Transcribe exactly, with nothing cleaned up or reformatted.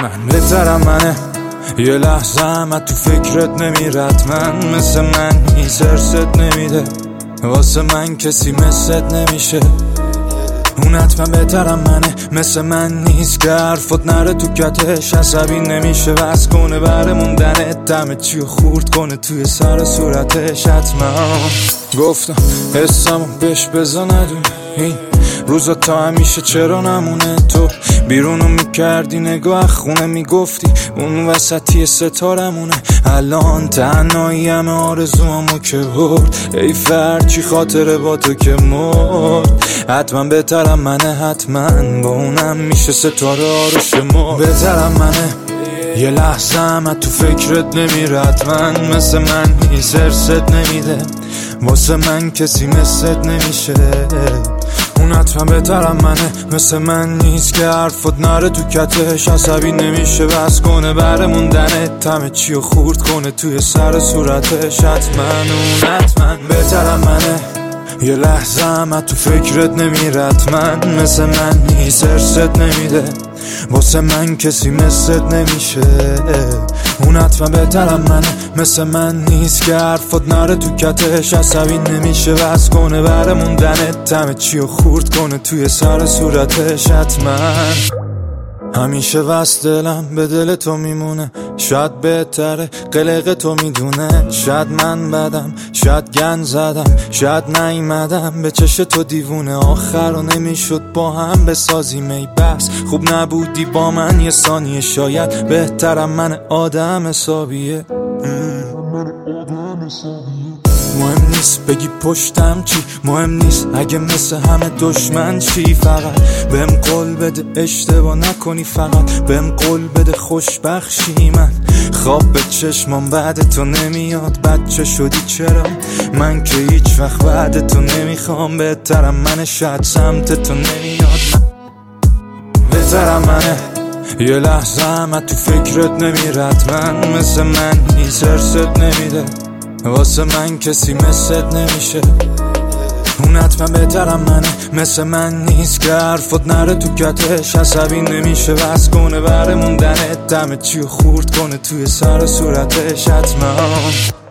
من بهترم منه، یه لحظه هم تو فکرت نمیرد. من مثل من نیست، ارست نمیده، واسه من کسی مثلت نمیشه. اون حتما بهترم منه، مثل من نیست که حرفت نره تو کتش. عصبی نمیشه وز کنه بره موندنت، دمه چی و خورد کنه توی سر صورتش. حتما گفتم حسمو بهش بزا ندونه، این روزا تا همیشه چرا نمونه. تو بیرونو میکردی نگاه خونه، میگفتی اون وسطی ستارمونه. الان تنهایی همه آرزوامو که برد، ای فرچی خاطره با تو که مرد. حتما بهترم منه، حتما با اونم میشه ستاره آروش مرد. بهترم منه، یه لحظه هم تو فکرت نمیرد. من مثل من نیست، ارست نمیده، واسه من کسی مثلت نمیشه. اون حتما بهترم منه، مثل من نیست که حرفت نره تو کتش. عصبی نمیشه بس کنه بره موندنت، همه چی و خورد کنه توی سر صورتش. حتما اون حتما بهترم منه، یه لحظه هم تو فکرت نمیرد. من مثل من نیست، ارست نمیده، واسه من کسی مثلت نمیشه. اون حتما بهترم منه، مثل من نیست که حرفت نره تو کتش. عصبی نمیشه بس کنه بره موندنت، همه چی و خورد کنه توی سر صورتش. حتما همیشه وست دلم به دل تو میمونه، شاید بهتره قلق تو میدونه. شاید من بدم، شاید گن زدم، شاید نیمدم به چش تو دیوونه. آخر رو نمیشد با هم بسازیم، ای بس خوب نبودی با من یه ثانیه. شاید بهترم من آدم حسابیه. مهم نیست بگی پشتم چی، مهم نیست اگه مثل همه دشمن چی. فقط بهم قول بده اشتباه نکنی، فقط بهم قول بده خوشبخشی. من خواب به چشمام بعد تو نمیاد، بچه شدی چرا؟ من که هیچ وقت بعد تو نمیخوام. بهترم منه، شاید سمت تو نمیاد. بهترم منه، یه لحظه هم تو فکرت نمیرد. من مثل من نیست، ارست نمیده، واسه من کسی مثلت نمیشه. اون حتما بهترم منه، مثل من نیست که حرفت نره تو کتش. عصبی نمیشه بس کنه بره موندنت، دمه چی و خورد کنه توی سر صورتش. حتما